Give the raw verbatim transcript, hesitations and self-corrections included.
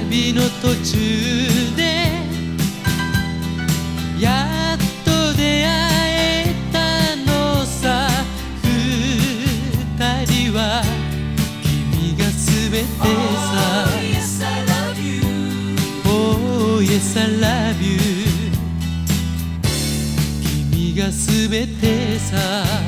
旅の途中でやっと出会えたのさ。二人は君がすべてさ。 Oh yes I love you Oh yes I love you 君がすべてさ。